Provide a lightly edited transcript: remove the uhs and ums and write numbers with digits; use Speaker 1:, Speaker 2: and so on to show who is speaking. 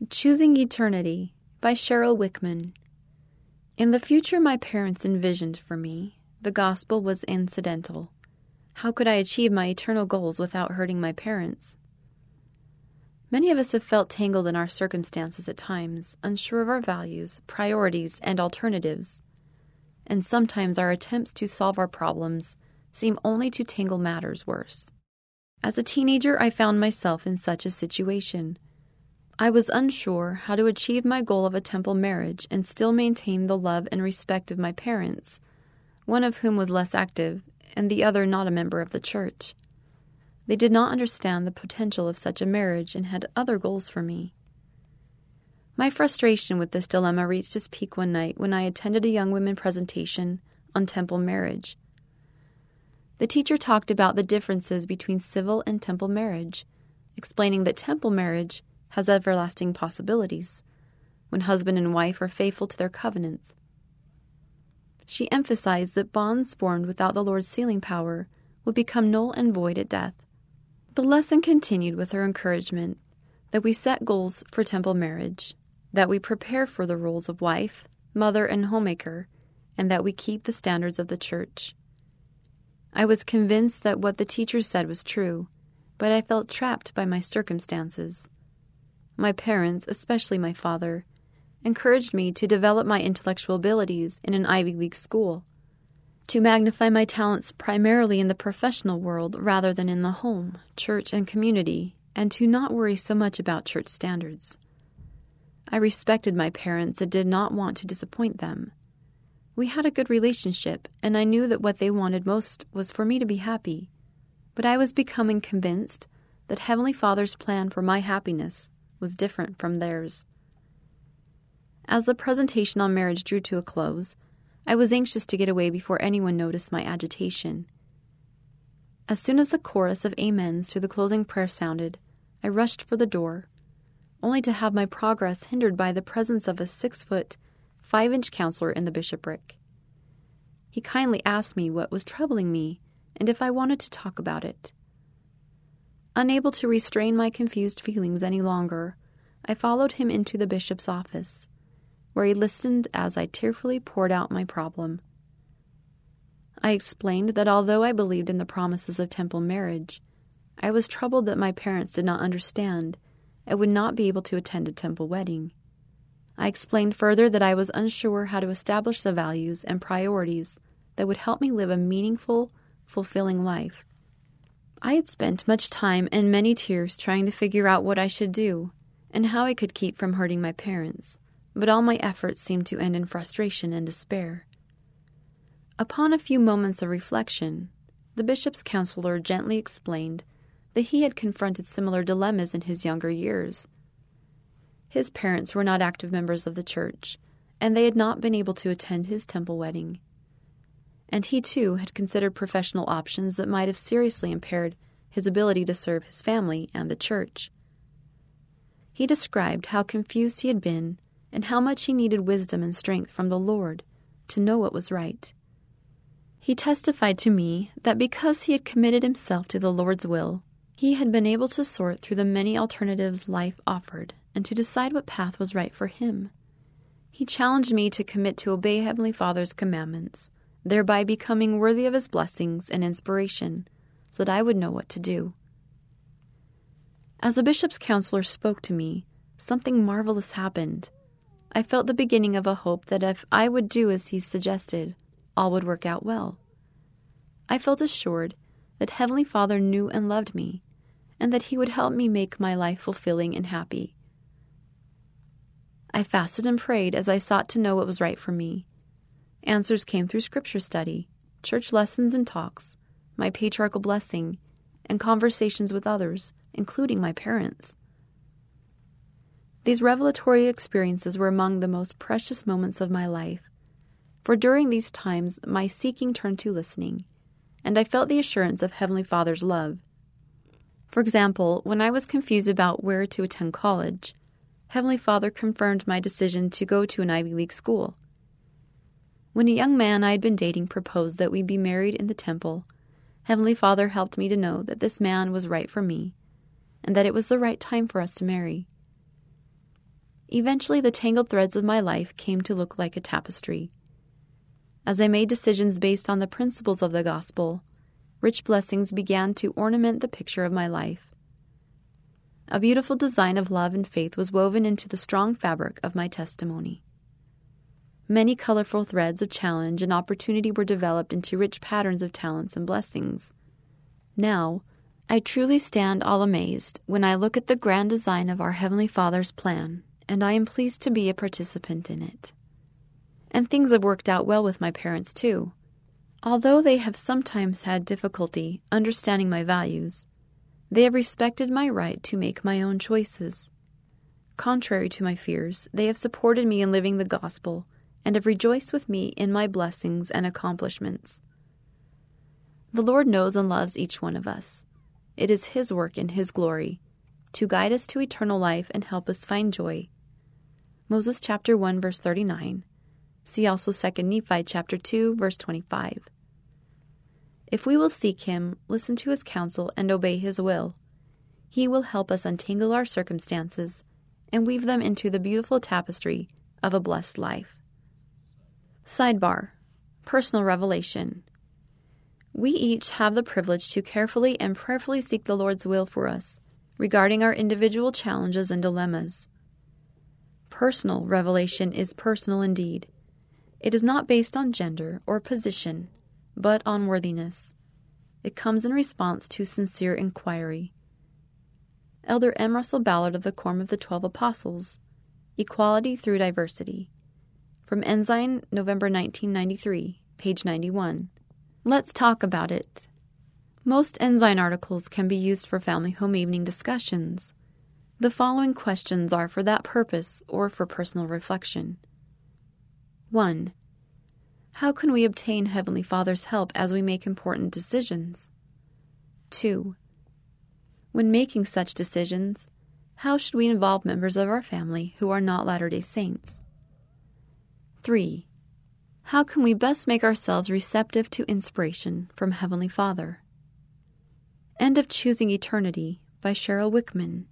Speaker 1: Choosing Eternity by Cheryl Wickman. In the future my parents envisioned for me, the gospel was incidental. How could I achieve my eternal goals without hurting my parents? Many of us have felt tangled in our circumstances at times, unsure of our values, priorities, and alternatives. And sometimes our attempts to solve our problems seem only to tangle matters worse. As a teenager, I found myself in such a situation. I was unsure how to achieve my goal of a temple marriage and still maintain the love and respect of my parents, one of whom was less active and the other not a member of the church. They did not understand the potential of such a marriage and had other goals for me. My frustration with this dilemma reached its peak one night when I attended a young women presentation on temple marriage. The teacher talked about the differences between civil and temple marriage, explaining that temple marriage has everlasting possibilities, when husband and wife are faithful to their covenants. She emphasized that bonds formed without the Lord's sealing power would become null and void at death. The lesson continued with her encouragement that we set goals for temple marriage, that we prepare for the roles of wife, mother, and homemaker, and that we keep the standards of the church. I was convinced that what the teacher said was true, but I felt trapped by my circumstances. My parents, especially my father, encouraged me to develop my intellectual abilities in an Ivy League school, to magnify my talents primarily in the professional world rather than in the home, church, and community, and to not worry so much about church standards. I respected my parents and did not want to disappoint them. We had a good relationship, and I knew that what they wanted most was for me to be happy, but I was becoming convinced that Heavenly Father's plan for my happiness was different from theirs. As the presentation on marriage drew to a close, I was anxious to get away before anyone noticed my agitation. As soon as the chorus of amens to the closing prayer sounded, I rushed for the door, only to have my progress hindered by the presence of a 6-foot, 5-inch counselor in the bishopric. He kindly asked me what was troubling me and if I wanted to talk about it. Unable to restrain my confused feelings any longer, I followed him into the bishop's office, where he listened as I tearfully poured out my problem. I explained that although I believed in the promises of temple marriage, I was troubled that my parents did not understand and would not be able to attend a temple wedding. I explained further that I was unsure how to establish the values and priorities that would help me live a meaningful, fulfilling life. I had spent much time and many tears trying to figure out what I should do and how I could keep from hurting my parents, but all my efforts seemed to end in frustration and despair. Upon a few moments of reflection, the bishop's counselor gently explained that he had confronted similar dilemmas in his younger years. His parents were not active members of the church, and they had not been able to attend his temple wedding. And he, too, had considered professional options that might have seriously impaired his ability to serve his family and the church. He described how confused he had been and how much he needed wisdom and strength from the Lord to know what was right. He testified to me that because he had committed himself to the Lord's will, he had been able to sort through the many alternatives life offered and to decide what path was right for him. He challenged me to commit to obey Heavenly Father's commandments, thereby becoming worthy of his blessings and inspiration, so that I would know what to do. As the bishop's counselor spoke to me, something marvelous happened. I felt the beginning of a hope that if I would do as he suggested, all would work out well. I felt assured that Heavenly Father knew and loved me, and that he would help me make my life fulfilling and happy. I fasted and prayed as I sought to know what was right for me. Answers came through scripture study, church lessons and talks, my patriarchal blessing, and conversations with others, including my parents. These revelatory experiences were among the most precious moments of my life, for during these times my seeking turned to listening, and I felt the assurance of Heavenly Father's love. For example, when I was confused about where to attend college, Heavenly Father confirmed my decision to go to an Ivy League school. When a young man I had been dating proposed that we be married in the temple, Heavenly Father helped me to know that this man was right for me, and that it was the right time for us to marry. Eventually, the tangled threads of my life came to look like a tapestry. As I made decisions based on the principles of the gospel, rich blessings began to ornament the picture of my life. A beautiful design of love and faith was woven into the strong fabric of my testimony. Many colorful threads of challenge and opportunity were developed into rich patterns of talents and blessings. Now, I truly stand all amazed when I look at the grand design of our Heavenly Father's plan, and I am pleased to be a participant in it. And things have worked out well with my parents, too. Although they have sometimes had difficulty understanding my values, they have respected my right to make my own choices. Contrary to my fears, they have supported me in living the gospel and have rejoiced with me in my blessings and accomplishments. The Lord knows and loves each one of us. It is His work in His glory to guide us to eternal life and help us find joy. Moses chapter 1 verse 39. See also 2 Nephi chapter 2 verse 25. If we will seek Him, listen to His counsel, and obey His will, He will help us untangle our circumstances and weave them into the beautiful tapestry of a blessed life. Sidebar: Personal revelation. We each have the privilege to carefully and prayerfully seek the Lord's will for us regarding our individual challenges and dilemmas. Personal revelation is personal indeed. It is not based on gender or position, but on worthiness. It comes in response to sincere inquiry. Elder M. Russell Ballard of the Quorum of the 12 Apostles, Equality Through Diversity. From Ensign, November 1993, page 91. Let's talk about it. Most Ensign articles can be used for family home evening discussions. The following questions are for that purpose or for personal reflection. 1. How can we obtain Heavenly Father's help as we make important decisions? 2. When making such decisions, how should we involve members of our family who are not Latter-day Saints? 3. How can we best make ourselves receptive to inspiration from Heavenly Father? End of Choosing Eternity by Cheryl Wickman.